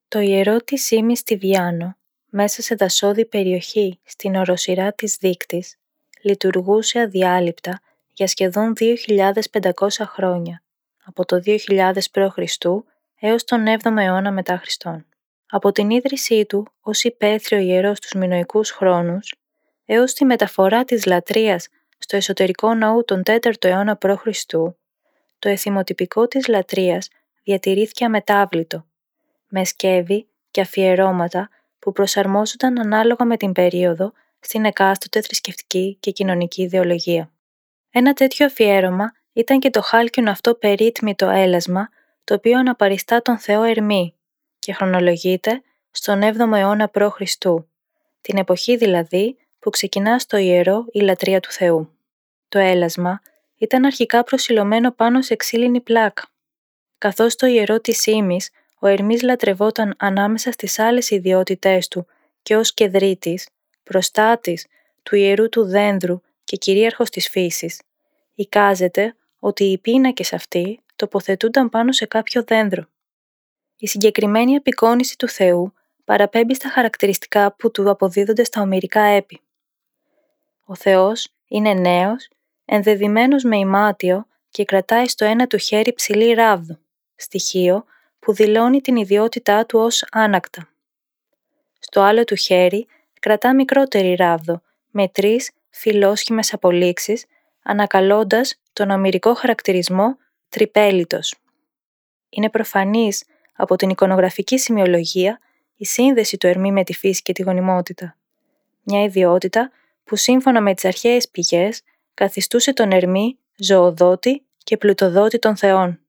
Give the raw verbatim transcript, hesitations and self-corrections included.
Το ιερό της Ήμης στη Βιάνο, μέσα σε δασώδη περιοχή στην οροσειρά της Δείκτης, λειτουργούσε αδιάλειπτα για σχεδόν δύο χιλιάδες πεντακόσια χρόνια, από το δύο χιλιάδες π.Χ. έως τον έβδομο αιώνα μετά Χριστόν. Από την ίδρυσή του ως υπαίθριο ιερό στους μινωικούς χρόνους, έως τη μεταφορά της λατρείας στο εσωτερικό ναού τον τέταρτο αιώνα π.Χ., το εθιμοτυπικό της λατρείας διατηρήθηκε αμετάβλητο, με σκεύη και αφιερώματα που προσαρμόζονταν ανάλογα με την περίοδο στην εκάστοτε θρησκευτική και κοινωνική ιδεολογία. Ένα τέτοιο αφιέρωμα ήταν και το χάλκινο αυτό περίτμητο έλασμα, το οποίο αναπαριστά τον θεό Ερμή και χρονολογείται στον έβδομο αιώνα π.Χ., την εποχή δηλαδή που ξεκινά στο ιερό η λατρεία του Θεού. Το έλασμα ήταν αρχικά προσιλωμένο πάνω σε ξύλινη πλάκα. Καθώς το ιερό της Ήμης, ο Ερμής λατρευόταν ανάμεσα στις άλλες ιδιότητές του και ως κεδρίτης, προστάτης του ιερού του δένδρου και κυρίαρχος της φύσης, εικάζεται ότι οι πίνακες αυτοί τοποθετούνταν πάνω σε κάποιο δένδρο. Η συγκεκριμένη απεικόνιση του Θεού παραπέμπει στα χαρακτηριστικά που του αποδίδονται στα ομηρικά έπι. Ο Θεός είναι νέος, ενδεδυμένος με ημάτιο και κρατάει στο ένα του χέρι ψηλή ράβδο, στοιχείο που δηλώνει την ιδιότητά του ως άνακτα. Στο άλλο του χέρι κρατά μικρότερη ράβδο, με τρεις φιλόσχημες απολύξεις, ανακαλώντας τον ομηρικό χαρακτηρισμό τριπέλιτος. Είναι προφανής από την εικονογραφική σημειολογία η σύνδεση του Ερμή με τη φύση και τη γονιμότητα. Μια ιδιότητα που σύμφωνα με τις αρχαίες πηγές καθιστούσε τον Ερμή ζωοδότη και πλουτοδότη των θεών.